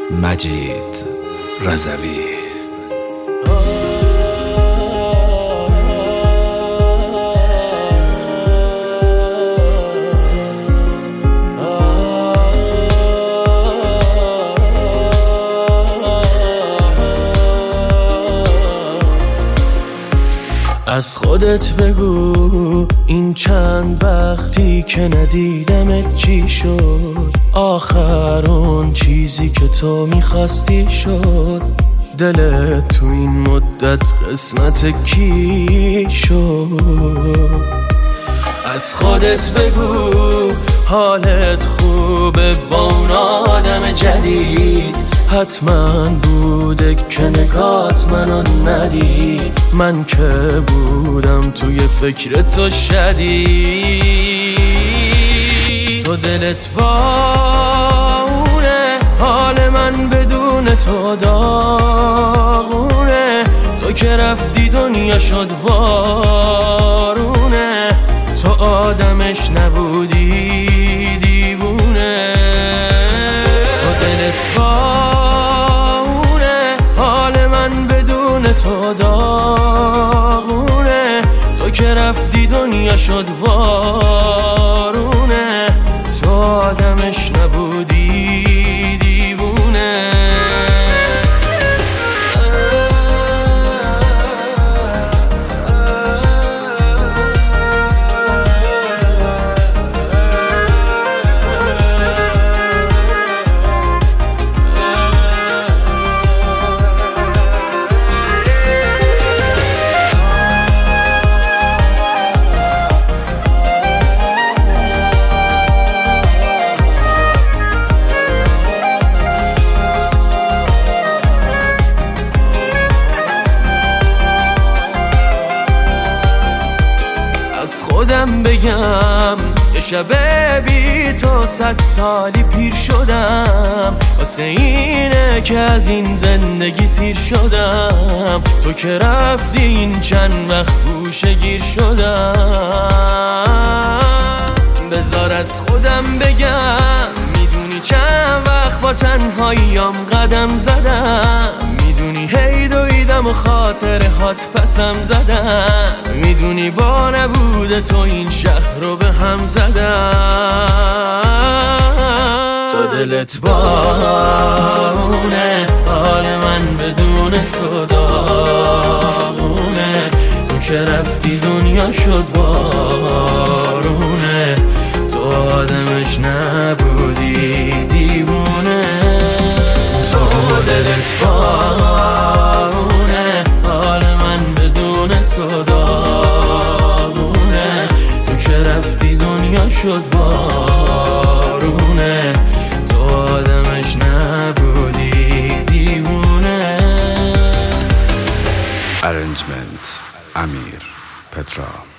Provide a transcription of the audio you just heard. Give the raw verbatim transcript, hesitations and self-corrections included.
مجید رضوی. از خودت بگو این چند وقتی که ندیدمت چی شد؟ آخر اون چیزی که تو میخواستی شد؟ دلت تو این مدت قسمت کی شد؟ از خودت بگو حالت خوبه با اون آدم جدید؟ حتما بوده که نگات منو ندید. من که بودم توی فکر تو شدید. تو دلت با اونه، حال من بدون تو داغونه. تو که رفتی دنیا شد وارونه. تو آدمش نبودی دیوونه. تو دلت با تو داغونه. تو که رفتی دنیا شد وارونه. تو آدمش نبودی دیوونه. از خودم بگم یه شب بی تو صد سالی پیر شدم. واسه اینه که از این زندگی سیر شدم. تو که رفتی این چند وقت گوشه گیر شدم. بذار از خودم بگم میدونی چند وقت با تنهاییام قدم زدم. میدونی هی دویدم و خاطرهات پسم زدن. میدونی با نبود تو این شهر رو به هم زدن. تو دلت بارونه، حال من بدون تو داغونه. تو که رفتی دنیا شد بارونه. تو آدمش نبودی دیوونه. تو دلت بارونه، حال من بدون تو داغونه. تو که رفتی دنیا شد بارونه. تو آدمش نبودی دیوونه. ارنجمنت امیر پترا.